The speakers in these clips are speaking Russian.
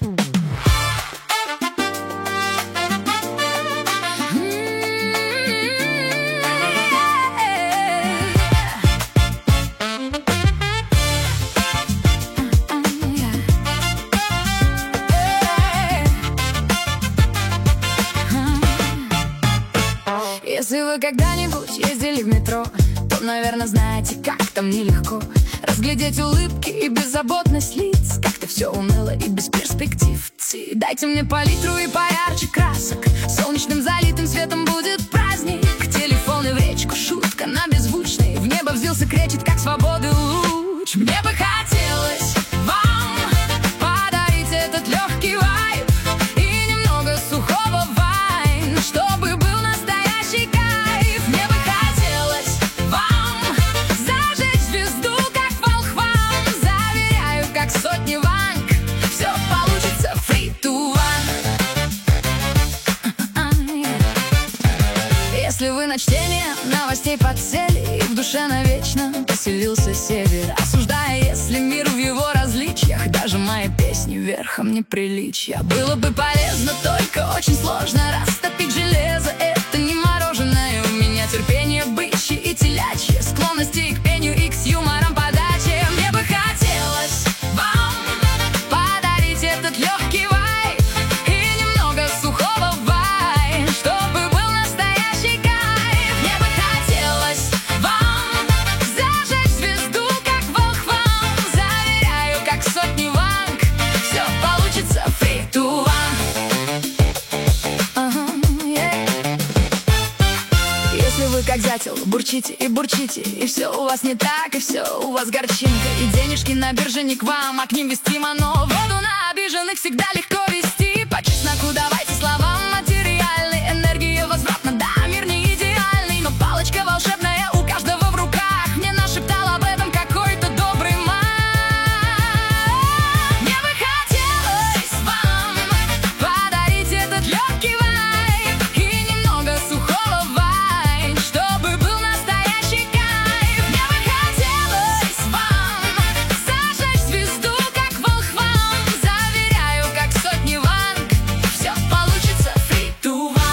Если вы когда-нибудь ездили в метро, то, наверное, знаете, как там нелегко разглядеть улыбки и беззаботность лиц. Как-то все уныло и без перспектив. Дайте мне палитру и поярче красок, солнечным залитым светом будет праздник. Телефоны в речку, шутка на беззвучный, в небо взвился, кречет, как свободы луч. Мне бы хотелось вам подарить этот легкий вайб и немного сухого вайн, чтобы был настоящий кайф. Мне бы хотелось вам зажечь звезду, как волхвам. Заверяю, как сотни ванг, все получится free to one. Если вы на чтение новостей подсели и в душе навечно поселился север, осуждая, если мир в его различиях, даже мои песни верхом неприличия. Было бы полезно, только очень сложно растопить железо. Это не мороженое, у меня терпение бычье и телячье, склонности к пению и к с юмором подачи. Мне бы хотелось вам подарить этот легкий вайб и немного сухого вайн, чтобы был настоящий кайф. Мне бы хотелось вам зажечь звезду, как волхвам. Заверяю, как сотни ванг, все получится free to one. Если вы как дятел бурчите и бурчите, и все у вас не так, и все у вас горчинка, и денежки на бирже не к вам, а к ним вести мано. Воду на обиженных всегда легко вести. По чесноку давайте словам материальной энергии возвратно. Да, мир не идеальный, но палочка волшебная у каждого в руках мне нашептал об этом какой-то добрый маг. Мне бы хотелось вам подарить этот легкий вайб и немного сухого вайн, чтобы был настоящий кайф. Мне бы хотелось вам зажечь звезду, как волхвам. Заверяю, как сотни ванг, все получится free to one.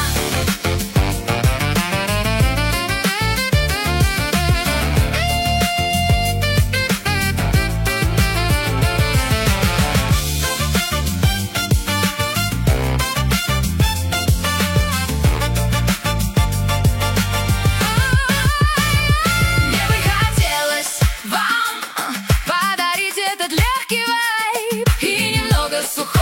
Мне бы хотелось вам подарить этот легкий вайб и немного сухого